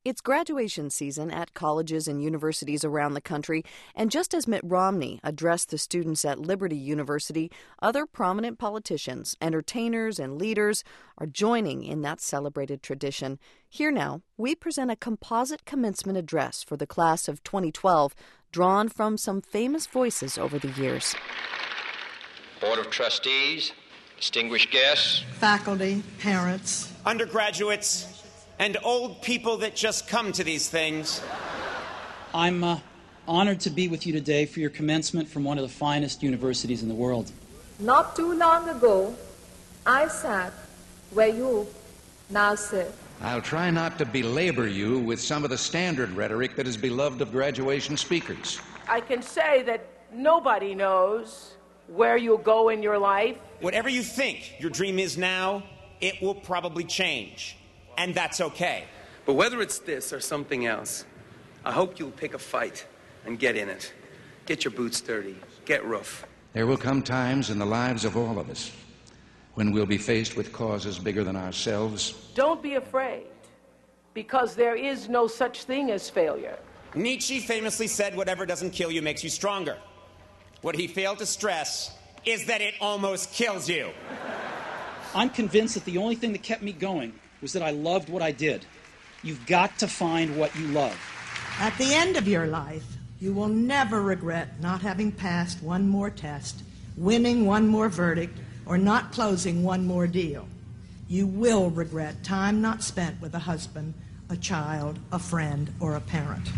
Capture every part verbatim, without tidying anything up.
It's graduation season at colleges and universities around the country, and just as Mitt Romney addressed the students at Liberty University, other prominent politicians, entertainers, and leaders are joining in that celebrated tradition. Here now, we present a composite commencement address for the class of twenty twelve, drawn from some famous voices over the years. Board of Trustees, distinguished guests, faculty, parents, undergraduates, and old people that just come to these things. I'm uh, honored to be with you today for your commencement from one of the finest universities in the world. Not too long ago, I sat where you now sit. I'll try not to belabor you with some of the standard rhetoric that is beloved of graduation speakers. I can say that nobody knows where you'll go in your life. Whatever you think your dream is now, it will probably change. And that's okay. But whether it's this or something else, I hope you'll pick a fight and get in it. Get your boots dirty. Get rough. There will come times in the lives of all of us when we'll be faced with causes bigger than ourselves. Don't be afraid, because there is no such thing as failure. Nietzsche famously said, whatever doesn't kill you makes you stronger. What he failed to stress is that it almost kills you. I'm convinced that the only thing that kept me going was that I loved what I did. You've got to find what you love. At the end of your life, you will never regret not having passed one more test, winning one more verdict, or not closing one more deal. You will regret time not spent with a husband, a child, a friend, or a parent.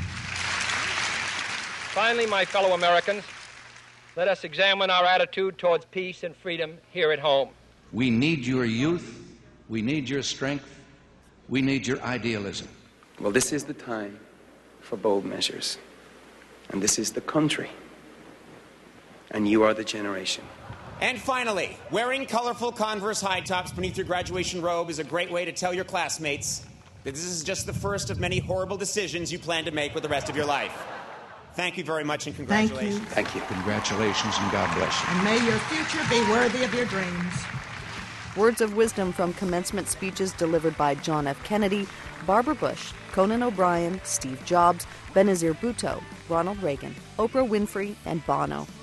Finally, my fellow Americans, let us examine our attitude towards peace and freedom here at home. We need your youth. We need your strength. We need your idealism. Well, this is the time for bold measures. And this is the country. And you are the generation. And finally, wearing colorful Converse high tops beneath your graduation robe is a great way to tell your classmates that this is just the first of many horrible decisions you plan to make with the rest of your life. Thank you very much and congratulations. Thank you. Thank you. Congratulations and God bless you. And may your future be worthy of your dreams. Words of wisdom from commencement speeches delivered by John F. Kennedy, Barbara Bush, Conan O'Brien, Steve Jobs, Benazir Bhutto, Ronald Reagan, Oprah Winfrey, and Bono.